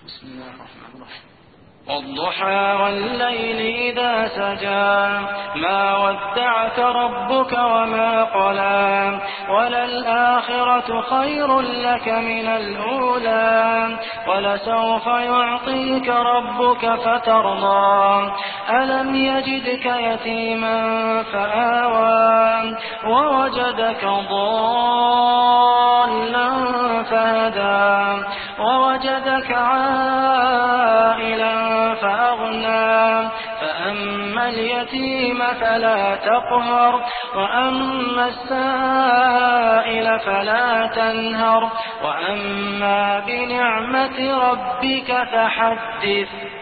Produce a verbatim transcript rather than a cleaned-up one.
بسم الله الرحمن الرحيم. والضحى والليل إذا سجى ما ودعك ربك وما قلى وللآخرة خير لك من الأولى ولسوف يعطيك ربك فترضى ألم يجدك يتيما فآوى ووجدك ضالا فهدى ووجدك عائلا فأغنى فأما اليتيم فلا تقهر وأما السائل فلا تنهر وأما بنعمة ربك فحدث.